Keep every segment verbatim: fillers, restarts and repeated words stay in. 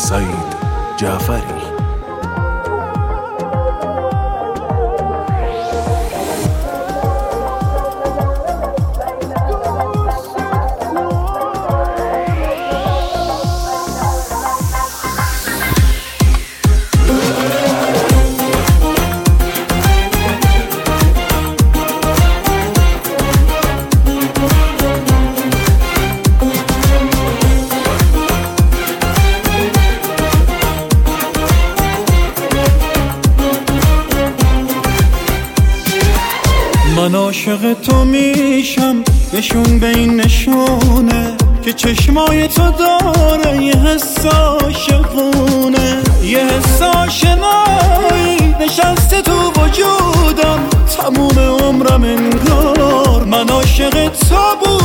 سعید جعفری. من عاشق تو میشم، نشون به این نشونه که چشمای تو داره یه حس عاشقونه، یه حس آشنایی نشسته تو وجودم تموم عمرم انگار من عاشق تو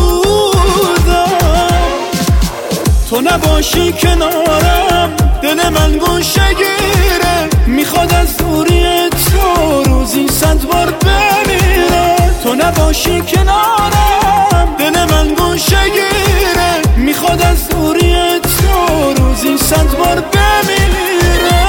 بودم. تو نباشی کنارم دل من گوشه گیره، میخواد از دوری تو روزی صد بار بمیره. تو نباشی کنارم دل من گوشه گیره، میخواد از دوری تو روزی صد بار بمیره.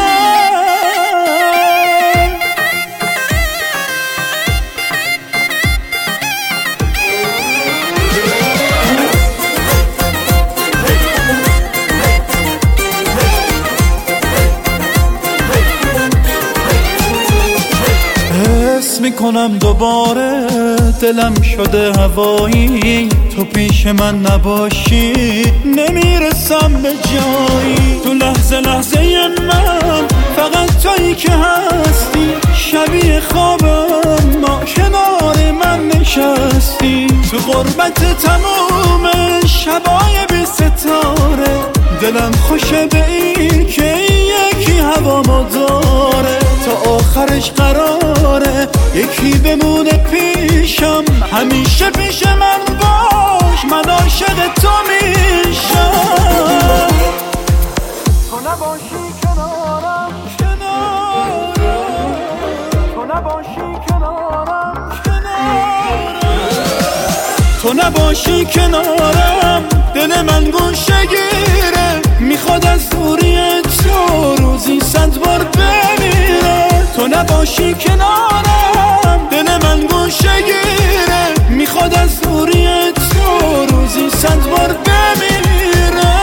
حس میکنم دوباره دلم شده هوایی، تو پیش من نباشی نمیرسم به جایی. تو لحظه لحظه من فقط تویی که هستی، شبیه خوابم ما کنار من نشستی. تو غربت تموم شبای بی ستاره، دلم خوشه به این که یکی هوامو داره. تا آخرش قراره یکی بمونه پیشم، همیشه پیش من باش، من عاشق تو میشم. تو نباشی کنارم کنارم، تو نباشی کنارم کنارم، تو نباشی کنارم دل من گوشه گیره، میخواد از دوری تو روزی صد بار بمیره. تو نباشی کنارم دل من گوشه گیره، میخواد از دوری تو روزی صد بار بمیره.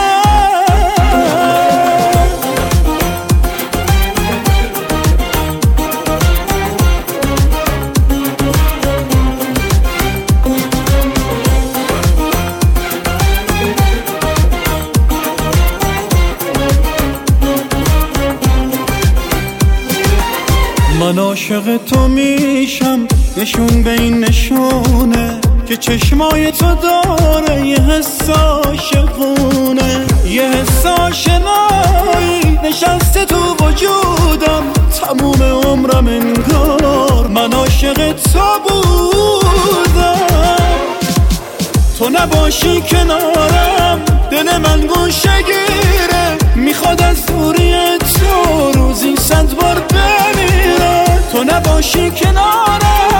من عاشق تو میشم، نشون به این نشونه که چشمای تو داره یه حس عاشقونه، یه حس آشنایی نشسته تو وجودم تموم عمرم انگار من عاشق تو بودم. تو نباشی کنارم دل من گوشه گیره، میخواد از دوری تو روزی صد بار بمیره. تو نباشی کنارم